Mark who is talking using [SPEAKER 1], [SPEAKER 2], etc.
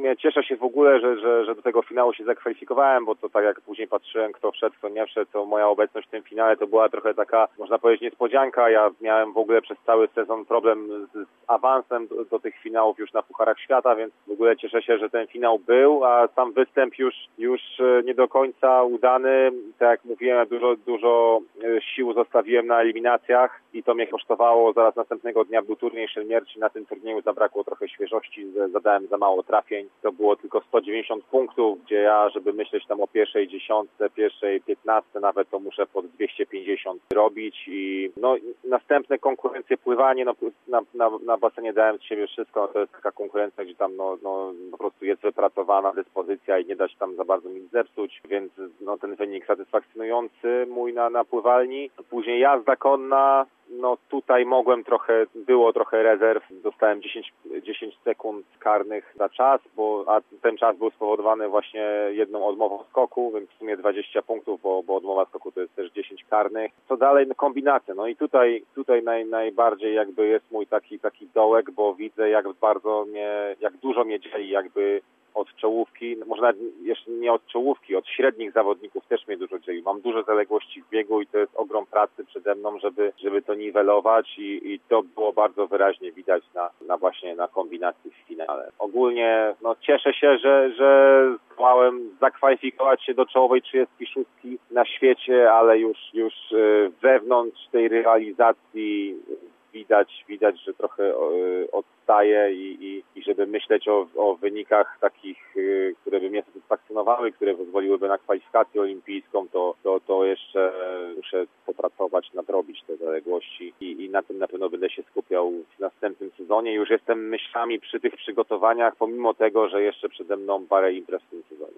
[SPEAKER 1] sumie cieszę się w ogóle, że do tego finału się zakwalifikowałem, bo to tak jak później patrzyłem, kto wszedł, kto nie wszedł, to moja obecność w tym finale to była trochę taka, można powiedzieć, niespodzianka. Ja miałem w ogóle przez cały sezon problem z awansem do tych finałów już na Pucharach Świata, więc w ogóle cieszę się, że ten finał był, a sam występ już nie do końca udany. Tak jak mówiłem, dużo sił zostawiłem na eliminacjach i to mnie kosztowało. Zaraz następnego dnia był turniej szermierczy, na tym turnieju zabrakło trochę świeżości, zadałem za mało trafień. To było tylko 190 punktów, gdzie ja, żeby myśleć tam o pierwszej dziesiątce, pierwszej 15 nawet, to muszę pod 250 robić i no następne konkurencje pływanie, no na basenie dałem z siebie wszystko, to jest taka konkurencja, gdzie tam no po prostu jest wypracowana dyspozycja i nie da się tam za bardzo nic zepsuć, więc no ten wynik satysfakcjonujący mój na pływalni. Później jazda konna, no tutaj było trochę rezerw, dostałem 10 sekund karnych za czas, a ten czas był spowodowany właśnie jedną odmową skoku, więc w sumie 20 punktów, bo odmowa skoku to jest też 10 karnych. Co dalej? No kombinacje. No i tutaj najbardziej jakby jest mój taki dołek, bo widzę jak dużo mnie dzieli jakby od czołówki, może nawet jeszcze nie od czołówki, od średnich zawodników też mnie dużo dzieli. Mam dużo zaległości w biegu i to jest ogrom pracy przede mną, żeby to niwelować i to było bardzo wyraźnie widać właśnie na kombinacji w finale. Ogólnie no cieszę się, że zdołałem zakwalifikować się do czołowej 36 na świecie, ale już wewnątrz tej rywalizacji widać, że trochę odstaję i żeby myśleć o wynikach takich, które by mnie satysfakcjonowały, które pozwoliłyby na kwalifikację olimpijską, to jeszcze muszę popracować, nadrobić te zaległości i na tym na pewno będę się skupiał w następnym sezonie. Już jestem myślami przy tych przygotowaniach, pomimo tego, że jeszcze przede mną parę imprez w tym sezonie.